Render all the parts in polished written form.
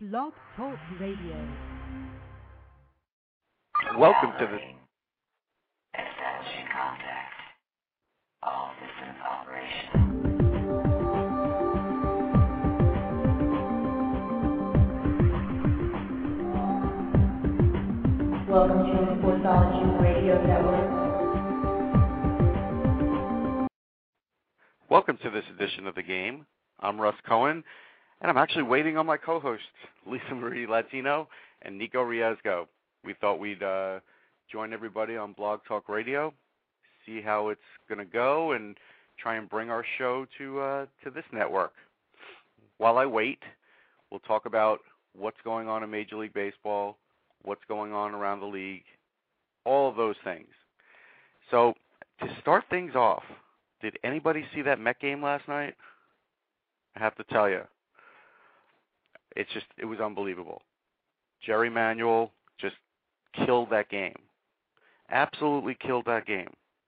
Blog Talk Radio. Welcome to the... Establishing contact. All systems operational. Welcome to the Sportsology Radio Network. Welcome to this edition of The Game. I'm Russ Cohen, and I'm actually waiting on my co-hosts, Lisa Marie Latino and Nico Riesgo. We thought we'd join everybody on Blog Talk Radio, see how it's going to go, and try and bring our show to this network. While I wait, we'll talk about what's going on in Major League Baseball, what's going on around the league, all of those things. So to start things off, did anybody see that Met game last night? I have to tell you, it was unbelievable. Jerry Manuel just killed that game. Absolutely killed that game.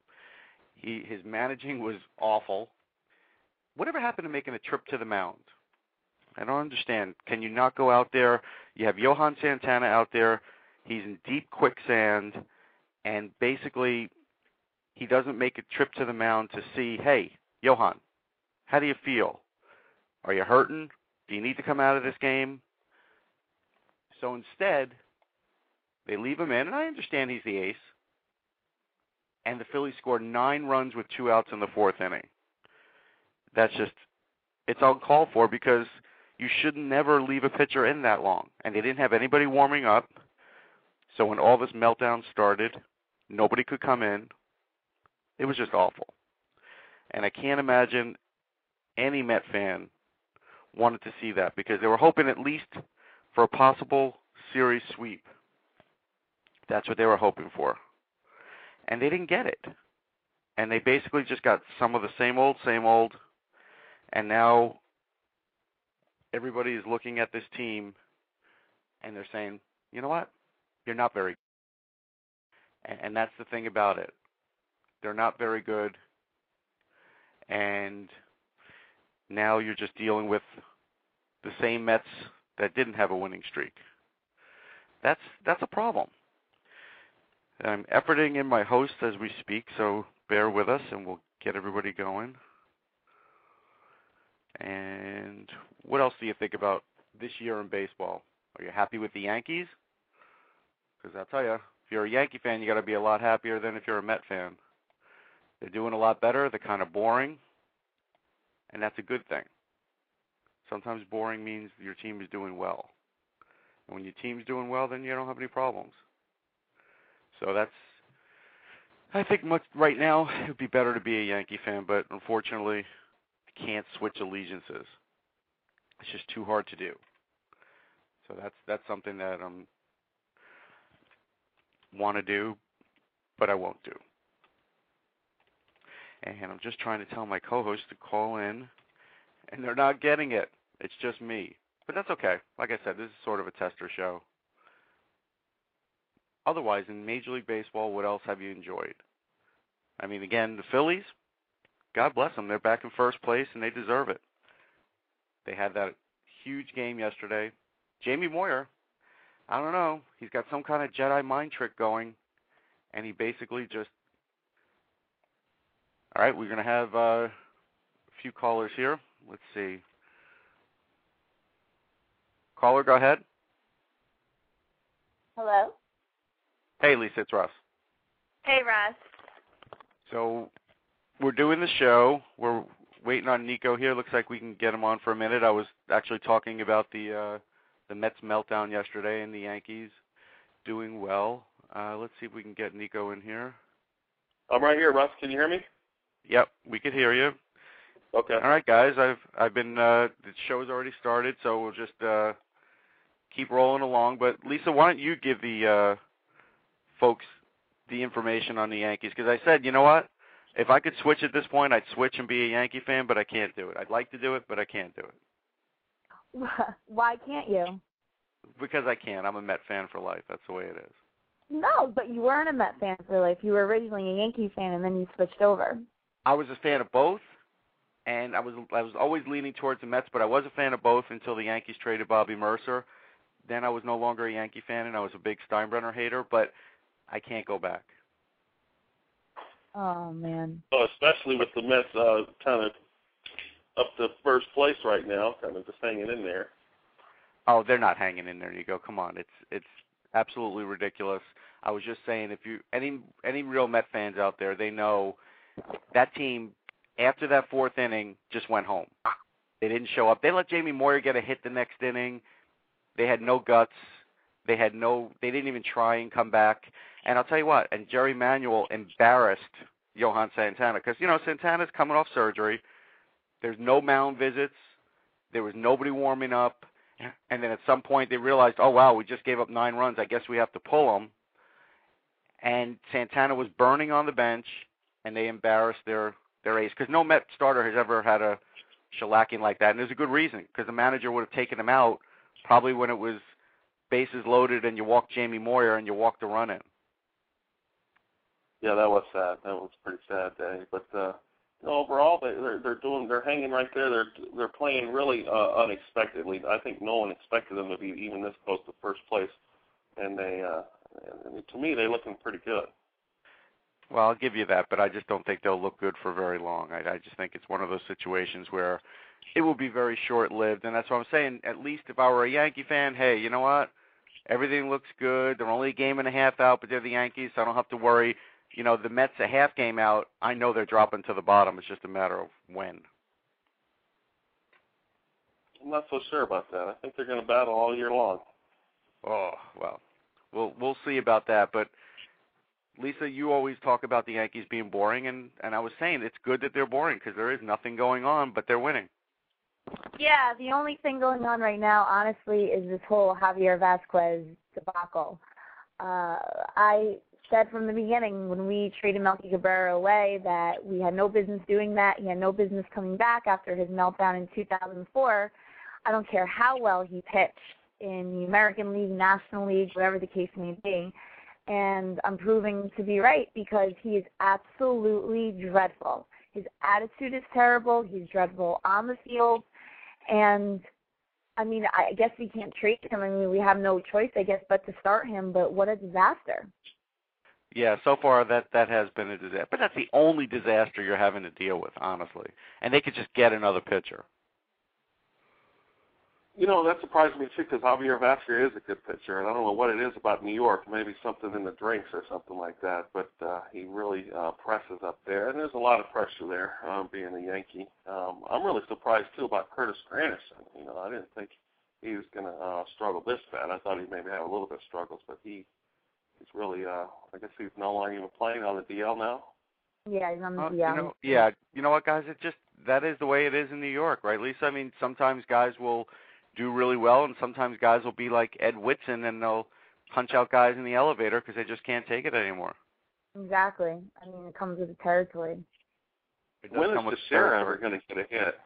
His managing was awful. Whatever happened to making a trip to the mound? I don't understand. Can you not go out there? You have Johan Santana out there. He's in deep quicksand, and basically he doesn't make a trip to the mound to see, hey, Johan, how do you feel? Are you hurting? Do you need to come out of this game? So instead, they leave him in, and I understand he's the ace, and the Phillies scored 9 runs with 2 outs in the 4th inning. That's just, it's uncalled for because you should never leave a pitcher in that long. And they didn't have anybody warming up, so when all this meltdown started, nobody could come in. It was just awful. And I can't imagine any Met fan wanted to see that because they were hoping at least for a possible series sweep. That's what they were hoping for. And they didn't get it. And they basically just got some of the same old, and now everybody is looking at this team and they're saying, you know what? You're not very good. And that's the thing about it. They're not very good. And now you're just dealing with the same Mets that didn't have a winning streak. That's a problem. I'm efforting in my host as we speak, so bear with us and we'll get everybody going. And what else do you think about this year in baseball? Are you happy with the Yankees? Because I'll tell you, if you're a Yankee fan, you got to be a lot happier than if you're a Met fan. They're doing a lot better. They're kind of boring, and that's a good thing. Sometimes boring means your team is doing well. And when your team's doing well, then you don't have any problems. So I think right now it would be better to be a Yankee fan, but unfortunately I can't switch allegiances. It's just too hard to do. So that's something that I want to do, but I won't do. And I'm just trying to tell my co-host to call in, and they're not getting it. It's just me. But that's okay. Like I said, this is sort of a tester show. Otherwise, in Major League Baseball, what else have you enjoyed? I mean, again, the Phillies, God bless them. They're back in first place, and they deserve it. They had that huge game yesterday. Jamie Moyer, I don't know. He's got some kind of Jedi mind trick going, and he basically just... All right, we're going to have a few callers here. Let's see. Caller, go ahead. Hello? Hey, Lisa, it's Russ. Hey, Russ. So we're doing the show. We're waiting on Nico here. Looks like we can get him on for a minute. I was actually talking about the Mets meltdown yesterday and the Yankees doing well. Let's see if we can get Nico in here. I'm right here, Russ. Can you hear me? Yep, we could hear you. Okay. All right, guys. I've been the show's already started, so we'll just keep rolling along. But Lisa, why don't you give the folks the information on the Yankees? Because I said, you know what? If I could switch at this point, I'd switch and be a Yankee fan, but I can't do it. I'd like to do it, but I can't do it. Why can't you? Because I can't. I'm a Met fan for life. That's the way it is. No, but you weren't a Met fan for life. You were originally a Yankee fan, and then you switched over. I was a fan of both, and I was always leaning towards the Mets, but I was a fan of both until the Yankees traded Bobby Mercer, then I was no longer a Yankee fan, and I was a big Steinbrenner hater, but I can't go back. Oh, man. Well, especially with the Mets kind of up to first place right now, kind of just hanging in there. Oh, they're not hanging in there, Nico. Come on, it's absolutely ridiculous. I was just saying, if you any real Met fans out there, they know that team after that fourth inning just went home. They didn't show up. They let Jamie Moyer get a hit the next inning. They had no guts. They didn't even try and come back. And I'll tell you what, and Jerry Manuel embarrassed Johan Santana because, Santana's coming off surgery. There's no mound visits. There was nobody warming up. And then at some point they realized, oh, wow, we just gave up 9 runs. I guess we have to pull them. And Santana was burning on the bench, and they embarrassed their ace because no Met starter has ever had a shellacking like that. And there's a good reason because the manager would have taken him out probably when it was bases loaded and you walked Jamie Moyer and you walked the run in. Yeah, that was sad. That was a pretty sad day. But overall, they're hanging right there. They're playing really unexpectedly. I think no one expected them to be even this close to first place, and to me, they're looking pretty good. Well, I'll give you that, but I just don't think they'll look good for very long. I just think it's one of those situations where it will be very short-lived, and that's what I'm saying. At least if I were a Yankee fan, hey, you know what? Everything looks good. They're only a game and a half out, but they're the Yankees, so I don't have to worry. The Mets a half game out, I know they're dropping to the bottom. It's just a matter of when. I'm not so sure about that. I think they're going to battle all year long. Oh, well, we'll see about that. But, Lisa, you always talk about the Yankees being boring, and I was saying it's good that they're boring because there is nothing going on, but they're winning. Yeah, the only thing going on right now, honestly, is this whole Javier Vasquez debacle. I said from the beginning when we traded Melky Cabrera away that we had no business doing that. He had no business coming back after his meltdown in 2004. I don't care how well he pitched in the American League, National League, whatever the case may be. And I'm proving to be right because he is absolutely dreadful. His attitude is terrible. He's dreadful on the field. And, I guess we can't trade him. We have no choice, I guess, but to start him. But what a disaster. Yeah, so far that has been a disaster. But that's the only disaster you're having to deal with, honestly. And they could just get another pitcher. That surprised me, too, because Javier Vasquez is a good pitcher, and I don't know what it is about New York, maybe something in the drinks or something like that, but he really presses up there, and there's a lot of pressure there, being a Yankee. I'm really surprised, too, about Curtis Granderson. I didn't think he was going to struggle this bad. I thought he'd maybe have a little bit of struggles, but he's really, I guess he's no longer even playing on the DL now. Yeah, he's on the DL. You know what, guys? That is the way it is in New York, right, Lisa? Sometimes guys will do really well, and sometimes guys will be like Ed Whitson, and they'll punch out guys in the elevator because they just can't take it anymore. Exactly. It comes with the territory. When is Teixeira ever going to get a hit?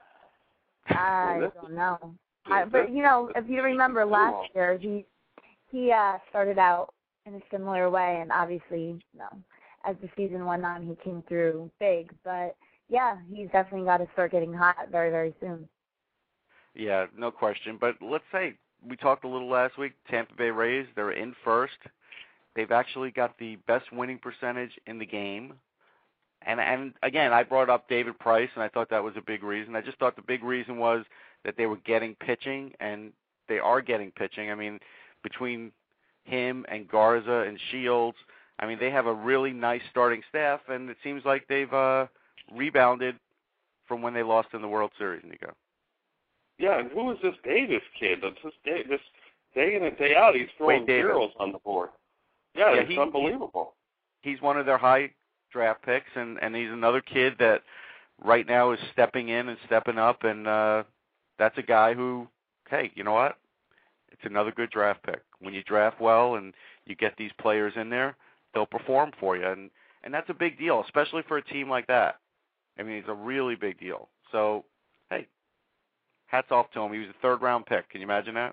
I don't know. But, if you remember last year, he started out in a similar way, and obviously, as the season went on, he came through big. But, yeah, he's definitely got to start getting hot very, very soon. Yeah, no question. But let's say we talked a little last week, Tampa Bay Rays, they're in first. They've actually got the best winning percentage in the game. And again, I brought up David Price, and I thought that was a big reason. I just thought the big reason was that they were getting pitching, and they are getting pitching. Between him and Garza and Shields, they have a really nice starting staff, and it seems like they've rebounded from when they lost in the World Series, Nico. Yeah, and who is this Davis kid? This day in and day out, he's throwing zeros on the board. Yeah, it's unbelievable. He's one of their high draft picks, and he's another kid that right now is stepping in and stepping up, and that's a guy who, hey, you know what? It's another good draft pick. When you draft well and you get these players in there, they'll perform for you, and that's a big deal, especially for a team like that. It's a really big deal. So, hey, hats off to him. He was a third-round pick. Can you imagine that?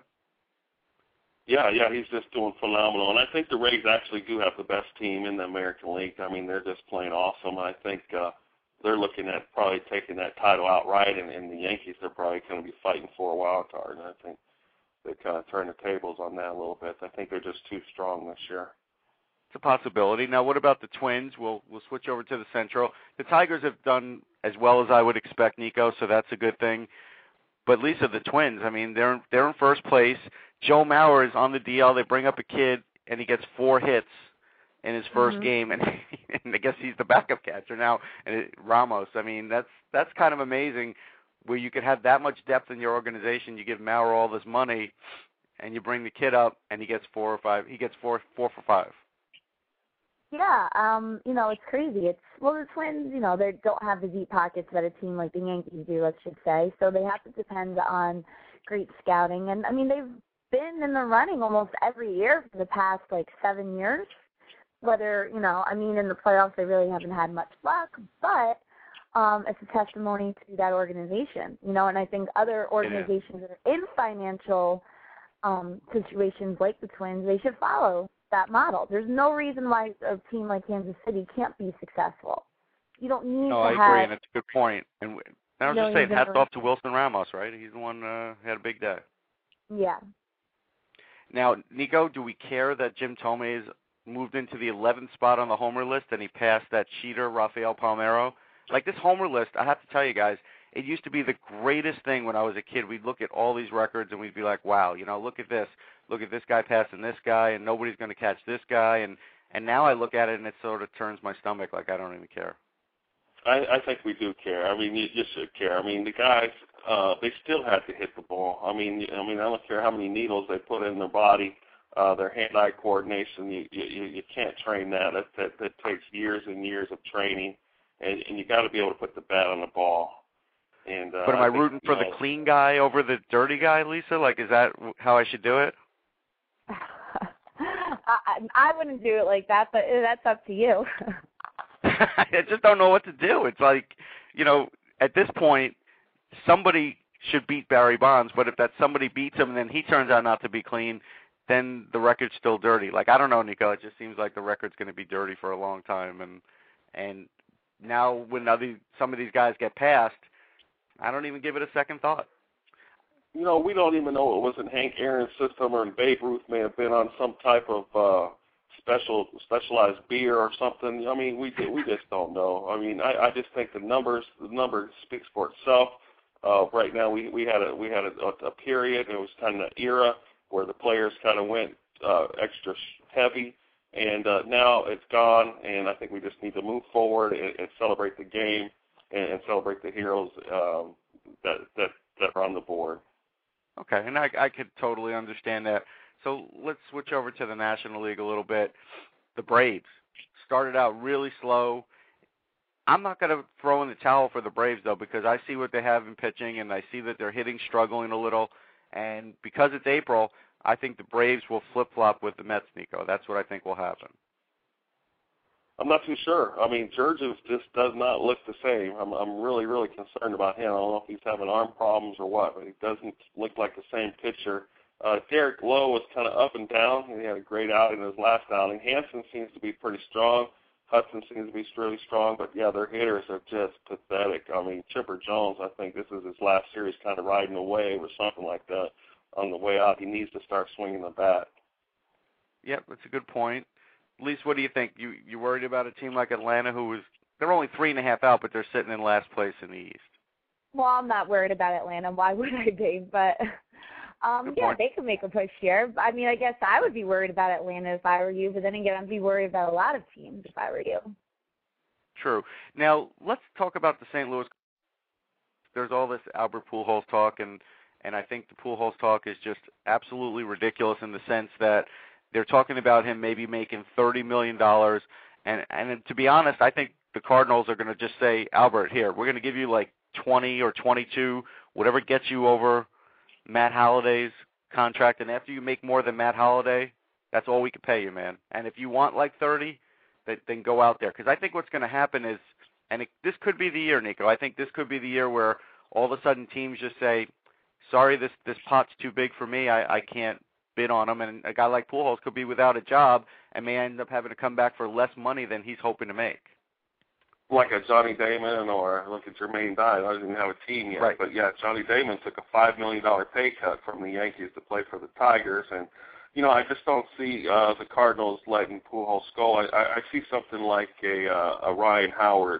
Yeah, he's just doing phenomenal. And I think the Rays actually do have the best team in the American League. They're just playing awesome. I think they're looking at probably taking that title outright, and the Yankees are probably going to be fighting for a wild card. And I think kind of turn the tables on that a little bit. I think they're just too strong this year. It's a possibility. Now, what about the Twins? We'll switch over to the Central. The Tigers have done as well as I would expect, Nico, so that's a good thing. But Lisa, the Twins, I mean, they're in first place. Joe Mauer is on the DL. They bring up a kid, and he gets 4 hits in his first game, and I guess he's the backup catcher now. And Ramos, I mean, that's kind of amazing, where you could have that much depth in your organization. You give Mauer all this money, and you bring the kid up, and he gets 4 or 5. He gets 4 for 5. Yeah, it's crazy. The Twins, they don't have the deep pockets that a team like the Yankees do, let's just say. So they have to depend on great scouting. And, I mean, they've been in the running almost every year for the past, 7 years. Whether, in the playoffs they really haven't had much luck, but it's a testimony to that organization, and I think other organizations that are in financial situations like the Twins, they should follow that model. There's no reason why a team like Kansas City can't be successful. You don't need to have... No, I agree, and it's a good point. And I was just saying, hats off to Wilson Ramos, right? He's the one who had a big day. Yeah. Now, Nico, do we care that Jim Thome moved into the 11th spot on the homer list and he passed that cheater, Rafael Palmeiro? Like, this homer list, I have to tell you guys, it used to be the greatest thing when I was a kid. We'd look at all these records and we'd be like, wow, look at this. Look at this guy passing this guy, and nobody's going to catch this guy. And now I look at it and it sort of turns my stomach like I don't even care. I think we do care. I mean, you should care. I mean, the guys, they still have to hit the ball. I mean, I don't care how many needles they put in their body. Their hand-eye coordination, you can't train that. That takes years and years of training, and you got to be able to put the bat on the ball. And but am I rooting for the clean guy over the dirty guy, Lisa? Like, is that how I should do it? I wouldn't do it like that, but that's up to you. I just don't know what to do. It's like, at this point, somebody should beat Barry Bonds, but if that somebody beats him and then he turns out not to be clean, then the record's still dirty. Like, I don't know, Nico. It just seems like the record's going to be dirty for a long time. And now when some of these guys get passed, I don't even give it a second thought. We don't even know it was in Hank Aaron's system, or in Babe Ruth may have been on some type of specialized beer or something. I mean, we just don't know. I mean, I just think the numbers speak for itself. Right now, we had a period. It was kind of an era where the players kind of went extra heavy, and now it's gone. And I think we just need to move forward and celebrate the game and celebrate the heroes that are on the board. Okay, and I could totally understand that. So let's switch over to the National League a little bit. The Braves started out really slow. I'm not going to throw in the towel for the Braves, though, because I see what they have in pitching, and I see that they're hitting struggling a little. And because it's April, I think the Braves will flip-flop with the Mets, Nico. That's what I think will happen. I'm not too sure. I mean, Georgia just does not look the same. I'm really, really concerned about him. I don't know if he's having arm problems or what, but he doesn't look like the same pitcher. Derek Lowe was kind of up and down. He had a great outing in his last outing. Hansen seems to be pretty strong. Hudson seems to be really strong, but, yeah, their hitters are just pathetic. I mean, Chipper Jones, I think this is his last series, kind of riding away or something like that. On the way out, he needs to start swinging the bat. Yep, that's a good point. Lisa, what do you think? You worried about a team like Atlanta they're only 3.5 out, but they're sitting in last place in the East? Well, I'm not worried about Atlanta. Why would I be? But, they could make a push here. I mean, I guess I would be worried about Atlanta if I were you, but then again, I'd be worried about a lot of teams if I were you. True. Now, let's talk about the St. Louis. There's all this Albert Pujols talk, and I think the Pujols talk is just absolutely ridiculous in the sense that they're talking about him maybe making $30 million. And to be honest, I think the Cardinals are going to just say, Albert, here, we're going to give you like 20 or 22, whatever gets you over Matt Holliday's contract. And after you make more than Matt Holliday, that's all we can pay you, man. And if you want like 30, then go out there. Because I think what's going to happen is, this could be the year, Nico. I think this could be the year where all of a sudden teams just say, sorry, this pot's too big for me. I can't bid on him, and a guy like Pujols could be without a job and may end up having to come back for less money than he's hoping to make. like a Johnny Damon or look at Jermaine Dine. I didn't have a team yet, right. But yeah, Johnny Damon took a $5 million pay cut from the Yankees to play for the Tigers, and I just don't see the Cardinals letting Pujols go. I see something like a Ryan Howard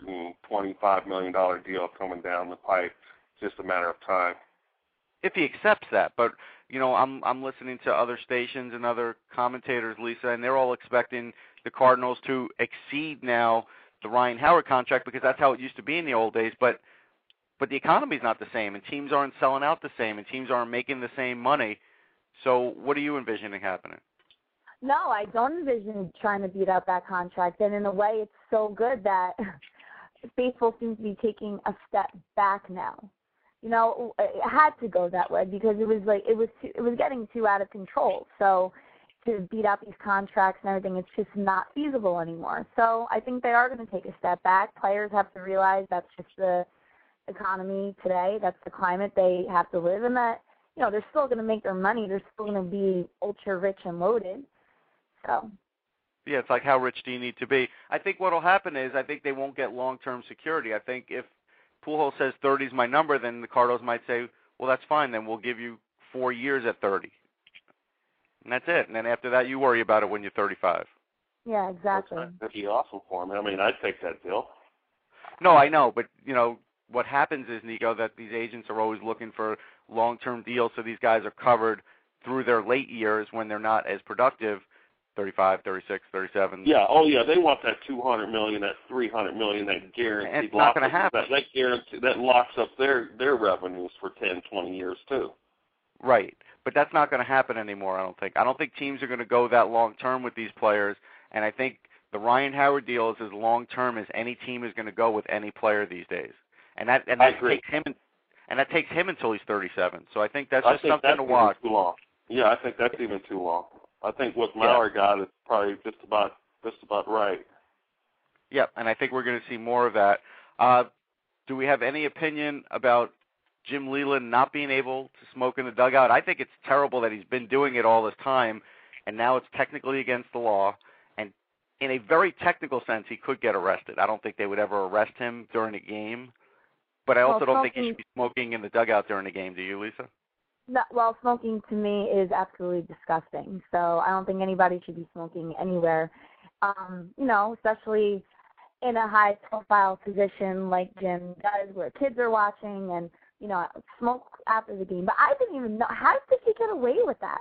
$125 million deal coming down the pipe. It's just a matter of time. If he accepts that, but I'm listening to other stations and other commentators, Lisa, and they're all expecting the Cardinals to exceed now the Ryan Howard contract because that's how it used to be in the old days. But the economy's not the same, and teams aren't selling out the same, and teams aren't making the same money. So what are you envisioning happening? No, I don't envision trying to beat out that contract. And in a way, it's so good that baseball seems to be taking a step back now. It had to go that way because it was getting too out of control. So to beat out these contracts and everything, it's just not feasible anymore. So I think they are going to take a step back. Players have to realize that's just the economy today. That's the climate they have to live in. That they're still going to make their money. They're still going to be ultra rich and loaded. So. Yeah, it's like how rich do you need to be? I think what will happen is I think they won't get long-term security. I think if Pujols says 30 is my number, then the Cardinals might say, well, that's fine. Then we'll give you 4 years at 30. And that's it. And then after that, you worry about it when you're 35. Yeah, exactly. That'd be awesome for him. I mean, I'd take that deal. No, I know. But, what happens is, Nico, that these agents are always looking for long-term deals so these guys are covered through their late years when they're not as productive, 35, 36, 37. Yeah, oh yeah, they want that $200 million, that $300 million, that guaranteed. And it's not going to happen. That locks up their revenues for 10, 20 years too. Right, but that's not going to happen anymore. I don't think teams are going to go that long term with these players, and I think the Ryan Howard deal is as long term as any team is going to go with any player these days, and that takes him. And that takes him until he's 37. So I think that's just something to watch. Too long. Yeah, I think that's even too long. I think what Mauer got is probably just about right. Yep, and I think we're going to see more of that. Do we have any opinion about Jim Leyland not being able to smoke in the dugout? I think it's terrible that he's been doing it all this time, and now it's technically against the law. And in a very technical sense, he could get arrested. I don't think they would ever arrest him during a game. But I also don't think he should be smoking in the dugout during a game. Do you, Lisa? No, well, smoking to me is absolutely disgusting. So I don't think anybody should be smoking anywhere, especially in a high-profile position like Jim does where kids are watching and, smoke after the game. But I didn't even know. How did he get away with that?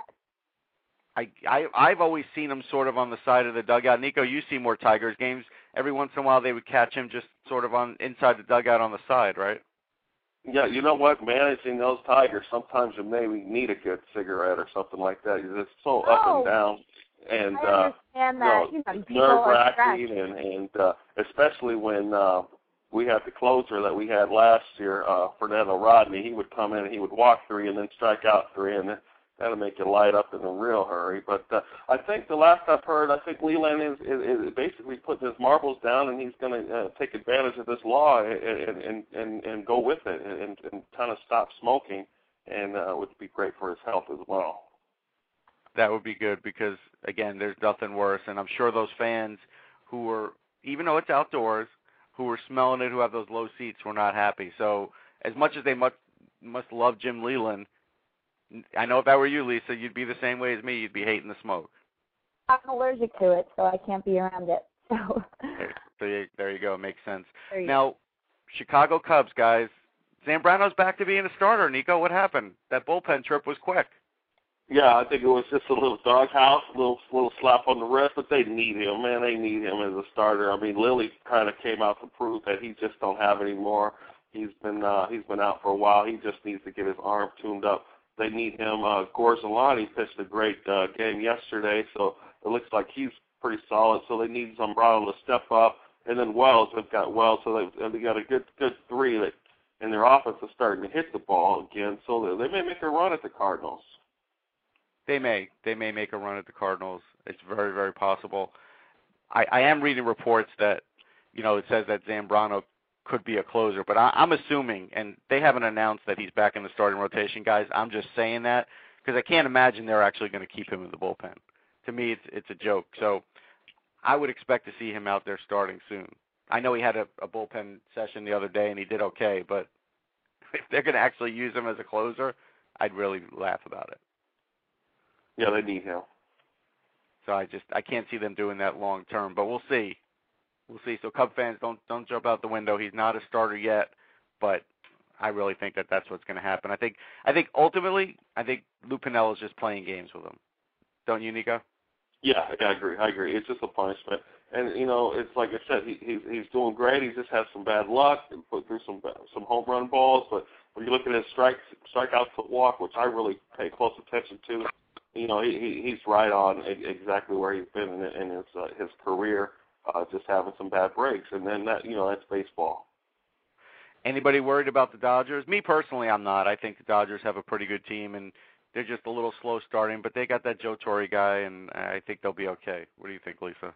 I've always seen him sort of on the side of the dugout. Nico, you see more Tigers games. Every once in a while they would catch him just sort of on inside the dugout on the side, right? Yeah, you know what? Managing those Tigers, sometimes you maybe need a good cigarette or something like that. It's so up and down. And I understand that. nerve-wracking, and especially when we had the closer that we had last year, Fernando Rodney. He would come in and he would walk 3 and then strike out 3, and that'll make you light up in a real hurry. But I think the last I've heard, I think Leyland is basically putting his marbles down, and he's going to take advantage of this law and go with it and kind of stop smoking, and would be great for his health as well. That would be good because, again, there's nothing worse. And I'm sure those fans who were, even though it's outdoors, who were smelling it, who have those low seats, were not happy. So as much as they must love Jim Leyland, I know if I were you, Lisa, you'd be the same way as me. You'd be hating the smoke. I'm allergic to it, so I can't be around it. So there you go. It makes sense. Now, Chicago Cubs, guys. Zambrano's back to being a starter. Nico, what happened? That bullpen trip was quick. Yeah, I think it was just a little doghouse, a little slap on the wrist, but they need him, man. They need him as a starter. I mean, Lilly kind of came out to prove that he just don't have any more. He's been out for a while. He just needs to get his arm tuned up. They need him. Gorzolani pitched a great game yesterday, so it looks like he's pretty solid. So they need Zambrano to step up, and then Wells. They've got Wells, so they got a good 3 that, and their offense is starting to hit the ball again. So they may make a run at the Cardinals. They may make a run at the Cardinals. It's very, very possible. I am reading reports that, it says that Zambrano could be a closer, but I'm assuming, and they haven't announced that he's back in the starting rotation, guys. I'm just saying that because I can't imagine they're actually going to keep him in the bullpen. To me, it's a joke. So I would expect to see him out there starting soon. I know he had a bullpen session the other day and he did okay, but if they're going to actually use him as a closer, I'd really laugh about it. Yeah, they need him. So I can't see them doing that long term, but we'll see. We'll see. So Cub fans, don't jump out the window. He's not a starter yet, but I really think that's what's going to happen. I think ultimately, Lou Piniella is just playing games with him. Don't you, Nico? Yeah, I agree. It's just a punishment, and it's like I said, he's doing great. He just has some bad luck and put through some home run balls. But when you look at his strikeout to walk, which I really pay close attention to, he's right on exactly where he's been in his career. Just having some bad breaks, and then that's baseball. Anybody worried about the Dodgers? Me personally, I'm not. I think the Dodgers have a pretty good team, and they're just a little slow starting, but they got that Joe Torre guy, and I think they'll be okay. What do you think, Lisa?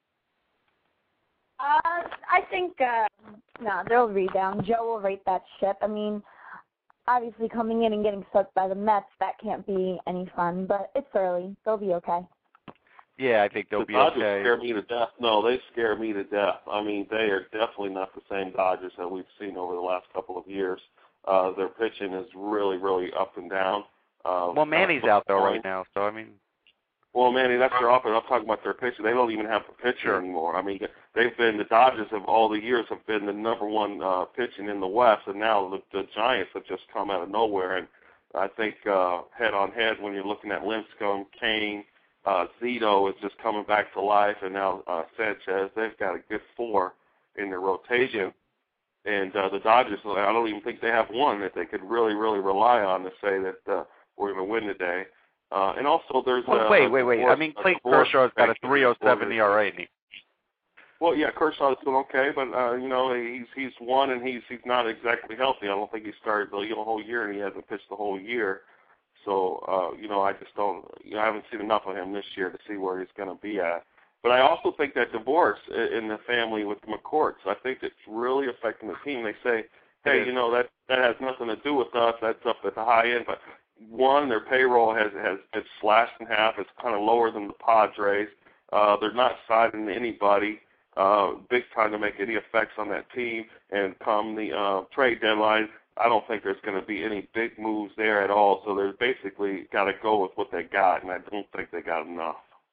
I think, they'll rebound. Joe will right that ship. I mean, obviously coming in and getting swept by the Mets, that can't be any fun, but it's early. They'll be okay. Yeah, I think they'll be okay. The Dodgers scare me to death. No, they scare me to death. I mean, they are definitely not the same Dodgers that we've seen over the last couple of years. Their pitching is really, really up and down. Well, Manny's out, though, right now, so, I mean. Well, Manny, that's their offense. I'm talking about their pitcher. They don't even have a pitcher anymore. I mean, the Dodgers of all the years have been the number one pitching in the West, and now the Giants have just come out of nowhere. And I think head-on-head, when you're looking at Lincecum, Kane, Zito is just coming back to life, and now Sanchez. They've got a good four in their rotation. And the Dodgers, I don't even think they have one that they could really, really rely on to say that we're going to win today. And also there's wait. I mean, Clayton Kershaw's got a 3.07 ERA. Well, yeah, Kershaw's doing okay, but he's won and he's not exactly healthy. I don't think he started the whole year, and he hasn't pitched the whole year. So I just don't. I haven't seen enough of him this year to see where he's going to be at. But I also think that divorce in the family with the McCourts, I think it's really affecting the team. They say, hey, that has nothing to do with us. That's up at the high end. But one, their payroll has been slashed in half. It's kind of lower than the Padres. They're not signing anybody big time to make any effects on that team. And come the trade deadline, I don't think there's going to be any big moves there at all. So they're basically got to go with what they got, and I don't think they got enough.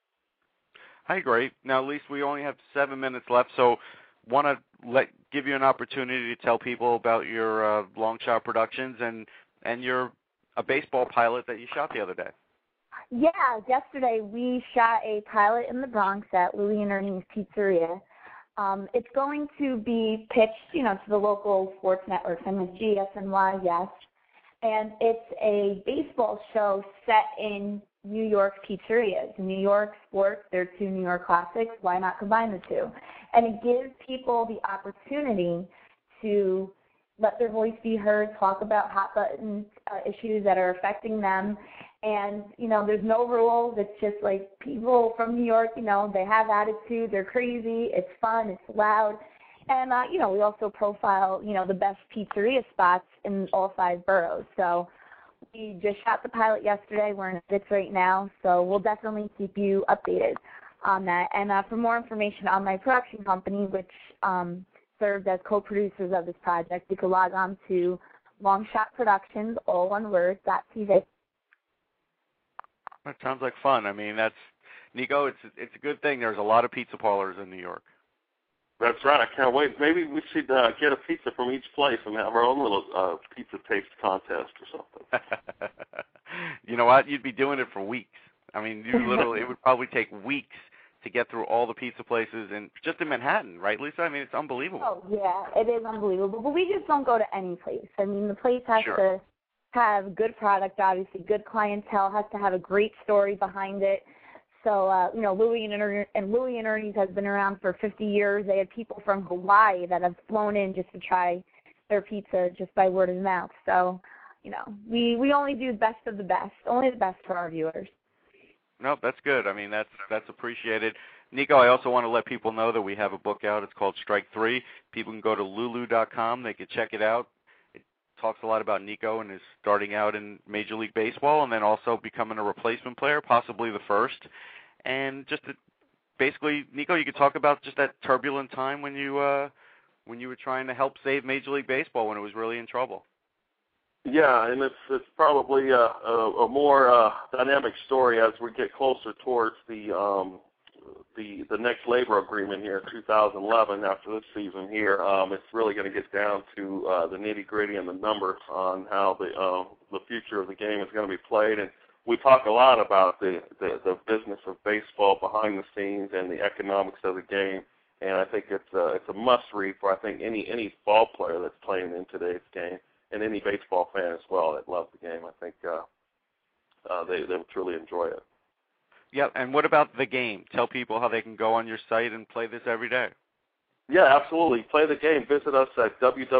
I agree. Now, at least we only have 7 minutes left, so want to give you an opportunity to tell people about your Long Shot Productions and your a baseball pilot that you shot the other day. Yeah, yesterday we shot a pilot in the Bronx at Louie and Ernie's Pizzeria. It's going to be pitched, to the local sports networks, MSG, SNY, yes. And it's a baseball show set in New York pizzerias. New York sports, they're two New York classics. Why not combine the two? And it gives people the opportunity to let their voice be heard, talk about hot button issues that are affecting them. And, there's no rules. It's just like people from New York, they have attitude. They're crazy. It's fun. It's loud. And, we also profile, the best pizzeria spots in all 5 boroughs. So we just shot the pilot yesterday. We're in edits right now. So we'll definitely keep you updated on that. And for more information on my production company, which served as co-producers of this project, you can log on to Longshot Productions, all one word, .tv. That sounds like fun. I mean, that's Nico. It's a good thing. There's a lot of pizza parlors in New York. That's right. I can't wait. Maybe we should get a pizza from each place and have our own little pizza taste contest or something. You know what? You'd be doing it for weeks. I mean, it would probably take weeks to get through all the pizza places and just in Manhattan, right, Lisa? I mean, it's unbelievable. Oh, yeah, it is unbelievable. But we just don't go to any place. I mean, the place has to have good product, obviously, good clientele, has to have a great story behind it. So, Louie and Ernie's has been around for 50 years. They had people from Hawaii that have flown in just to try their pizza just by word of mouth. So, we only do best of the best, only the best for our viewers. No, that's good. I mean, that's appreciated. Nico, I also want to let people know that we have a book out. It's called Strike 3. People can go to lulu.com. They can check it out. It talks a lot about Nico and his starting out in Major League Baseball and then also becoming a replacement player, possibly the first. And just basically, Nico, you could talk about just that turbulent time when you were trying to help save Major League Baseball when it was really in trouble. Yeah, and it's probably a more dynamic story as we get closer towards the next labor agreement here in 2011 after this season here. It's really going to get down to the nitty-gritty and the numbers on how the future of the game is going to be played. And we talk a lot about the business of baseball behind the scenes and the economics of the game. And I think it's a must-read for, I think, any ball player that's playing in today's game and any baseball fan as well that loves the game. I think they will truly enjoy it. Yeah, and what about the game? Tell people how they can go on your site and play this every day. Yeah, absolutely. Play the game. Visit us at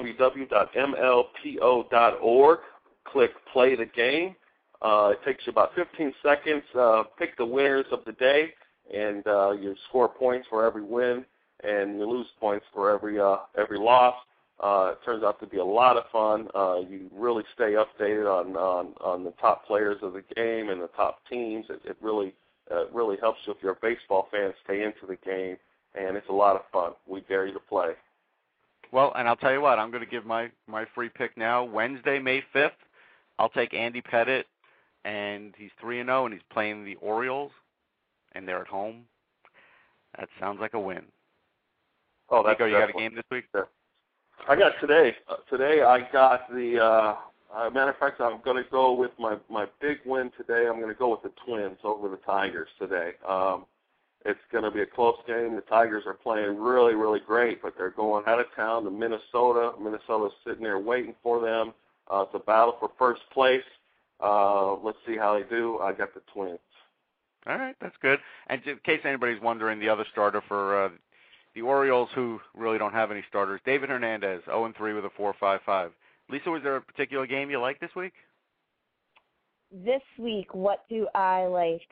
www.mlpo.org. Click Play the Game. It takes you about 15 seconds. Pick the winners of the day, and you score points for every win, and you lose points for every loss. It turns out to be a lot of fun. You really stay updated on the top players of the game and the top teams. It really helps you if you're a baseball fan stay into the game, and it's a lot of fun. We dare you to play. Well, and I'll tell you what, I'm going to give my free pick now. Wednesday, May 5th, I'll take Andy Pettit, and he's 3-0, and he's playing the Orioles, and they're at home. That sounds like a win. Oh, that's Nico, you got a game this week? Yeah. I got today. Today I got the matter of fact, I'm going to go with my big win today. I'm going to go with the Twins over the Tigers today. It's going to be a close game. The Tigers are playing really, really great, but they're going out of town to Minnesota. Minnesota's sitting there waiting for them. It's a battle for first place. Let's see how they do. I got the Twins. All right, that's good. And in case anybody's wondering, the other starter for the Orioles, who really don't have any starters, David Hernandez, 0-3 with a 4.55. Lisa, was there a particular game you liked this week? This week, what do I like?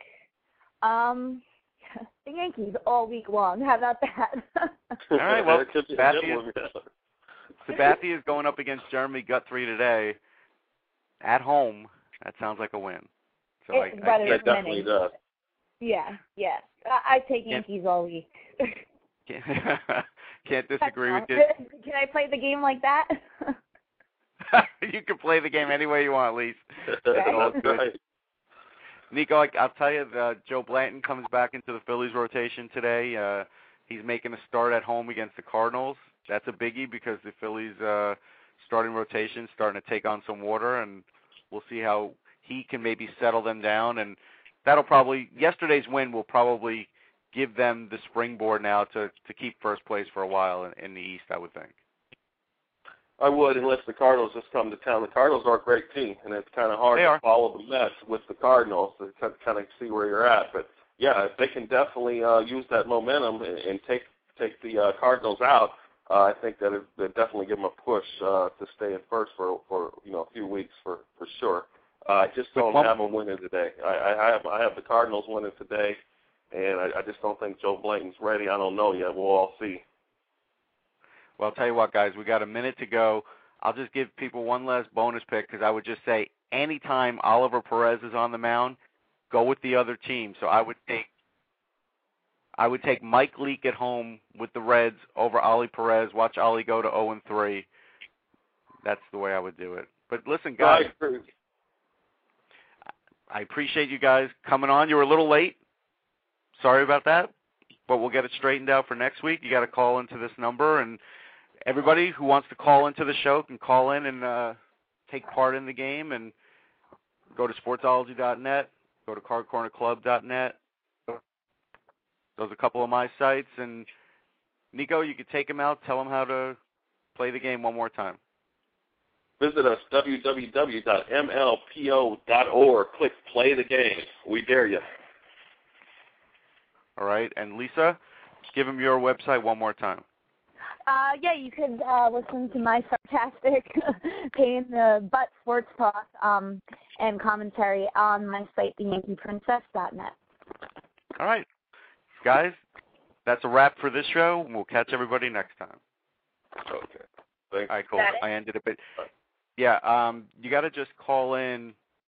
The Yankees all week long. How about that? All right, well, Sabathia is going up against Jeremy Guthrie today at home. That sounds like a win. So it definitely does. Yeah. I take Yankees all week. Can't disagree with you. Can I play the game like that? You can play the game any way you want, Lise. That's right. Nico, I'll tell you, Joe Blanton comes back into the Phillies rotation today. He's making a start at home against the Cardinals. That's a biggie because the Phillies starting rotation is starting to take on some water, and we'll see how he can maybe settle them down. And yesterday's win will probably give them the springboard now to keep first place for a while in the East, I would think. I would, unless the Cardinals just come to town. The Cardinals are a great team, and it's kind of hard to follow the Mets with the Cardinals to kind of see where you're at. But, yeah, if they can definitely use that momentum and take the Cardinals out, I think that it definitely give them a push to stay in first for a few weeks for sure. I just don't have them winning today. I have the Cardinals winning today, and I just don't think Joe Blanton's ready. I don't know yet. We'll all see. Well, I'll tell you what, guys, we got a minute to go. I'll just give people one last bonus pick because I would just say anytime Oliver Perez is on the mound, go with the other team. So I would take Mike Leake at home with the Reds over Ollie Perez. Watch Ollie go to 0-3. That's the way I would do it. But listen, guys, I appreciate you guys coming on. You were a little late. Sorry about that, but we'll get it straightened out for next week. You got to call into this number, and everybody who wants to call into the show can call in and take part in the game, and go to sportsology.net, go to cardcornerclub.net. Those are a couple of my sites. And, Nico, you could take them out, tell them how to play the game one more time. Visit us, www.mlpo.org. Click Play the Game. We dare you. All right. And, Lisa, give them your website one more time. Yeah, you could listen to my sarcastic pain in the butt sports talk and commentary on my site, theyankeeprincess.net. All right. Guys, that's a wrap for this show. We'll catch everybody next time. Okay. Thanks. All right, cool. I ended a bit. Yeah, you got to just call in